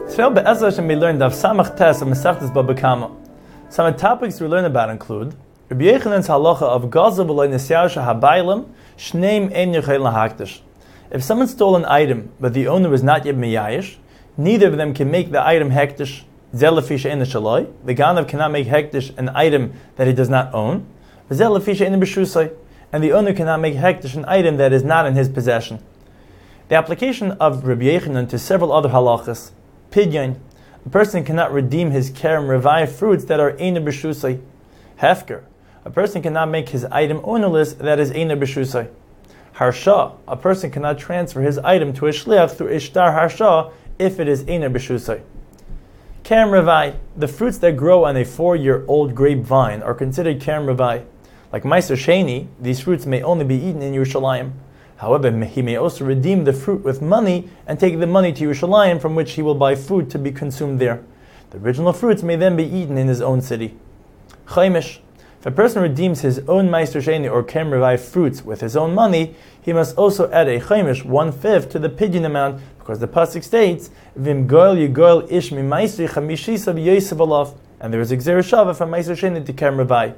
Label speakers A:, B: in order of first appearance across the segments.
A: Today, Be'ezras Hashem, we learned of Samach Tes of Masechtas Baba Kama. Some of the topics we learn about include Rabbi Yechanan's halacha of Gaza v'lo Nesiyasha habaylim shneim ein yochel lahakdish. If someone stole an item but the owner was not yet miyayish, neither of them can make the item hektish. Zel lefi she'ein shaloi. The ganav cannot make hektish an item that he does not own. Zel lefi she'ein b'shusai. And the owner cannot make hektish an item that is not in his possession. The application of Rabbi Yechanan to several other halachas. Pidyon. A person cannot redeem his kerem revai fruits that are eina b'shusai. Hefker. A person cannot make his item ownerless that is eina b'shusai. Harsha. A person cannot transfer his item to a shliach through ishtar harsha if it is eina b'shusai. Kerem revai. The fruits that grow on a 4-year-old grapevine are considered kerem revai. Like Meiser Sheni, these fruits may only be eaten in Yerushalayim. However, he may also redeem the fruit with money and take the money to Yerushalayim, from which he will buy food to be consumed there. The original fruits may then be eaten in his own city. Chaimish. If a person redeems his own Meiser Sheni or Kerem Revai fruits with his own money, he must also add a chaimish, 1/5, to the pidyon amount, because the pasuk states, Vim goel yigoel ish mi Meiser chamishisa v'yosef alav, and there is a gzera shava from Meiser Sheni to Kerem Revai.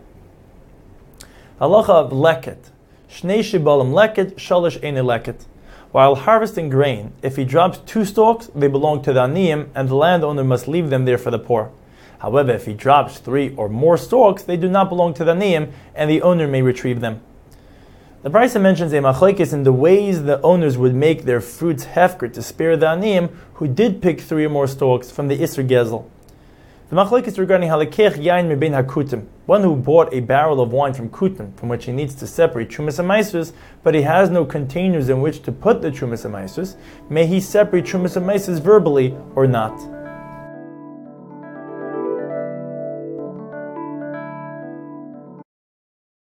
A: Halacha of leket. Shnei shibalim leket, shalish eine leket. While harvesting grain, if he drops 2 stalks, they belong to the aniyim, and the landowner must leave them there for the poor. However, if he drops 3 or more stalks, they do not belong to the aniyim, and the owner may retrieve them. The Brisa mentions a machlokes in the ways the owners would make their fruits hefker to spare the aniyim who did pick 3 or more stalks from the Isser Gezel. The machlokes regarding halakech yain mebein hakutim, one who bought a barrel of wine from kutim, from which he needs to separate trumas and meisus, but he has no containers in which to put the trumas and meisus, may he separate trumas and meisus verbally or not?